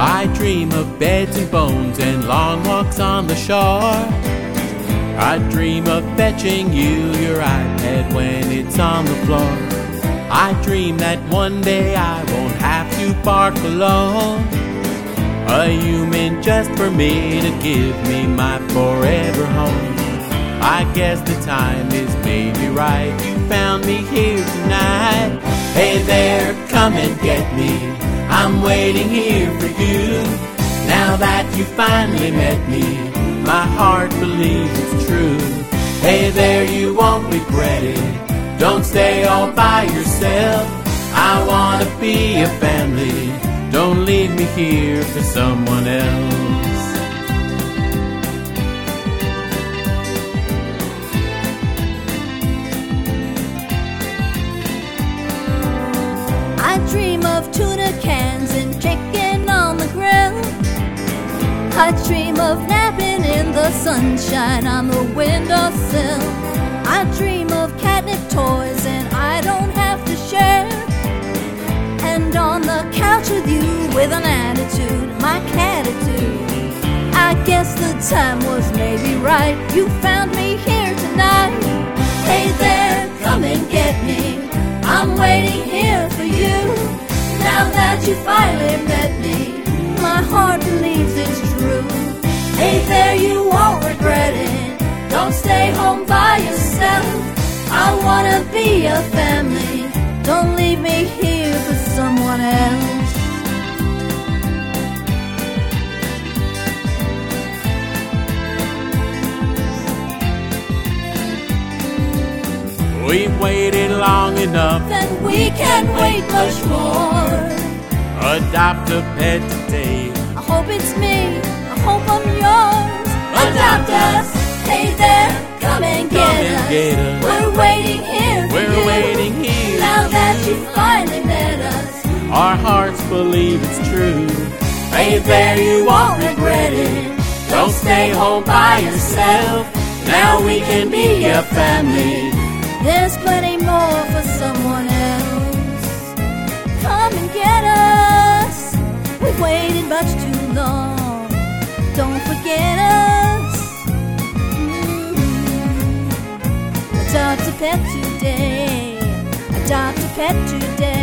I dream of beds and bones and long walks on the shore. I dream of fetching you your iPad when it's on the floor. I dream that one day I won't have to bark alone. A human just for me to give me my forever home. I guess the time is maybe right. You found me here tonight. Hey there, come and get me. I'm waiting here for you. Now that you finally met me, my heart believes it's true. Hey there, you won't regret it. Don't stay all by yourself. I wanna be a family. Don't leave me here for someone else. I dream of tuna cans and chicken on the grill. I dream of napping in the sunshine on the windowsill. I dream of catnip toys and I don't have to share. And on the couch with you with an attitude, my catitude. I guess the time was maybe right. You found me here tonight. Hey there, come and get me. I'm waiting here for you. Now that you finally met me, my heart believes it's true. Hey there, you won't regret it. Don't stay home by yourself. I wanna be a family. Don't leave me here for someone else. We've waited long enough, and we can't wait much more. Adopt a pet today. I hope it's me, I hope I'm yours. Adopt us, hey there, come and get us. We're waiting here for you. We're waiting here. Now that you finally met us, our hearts believe it's true. Hey there, you won't regret it. Don't stay home by yourself. Now we can be a family. There's plenty more for someone else. Come and get us. We've waited much too long. Don't forget us. Adopt a pet today. Adopt a pet today.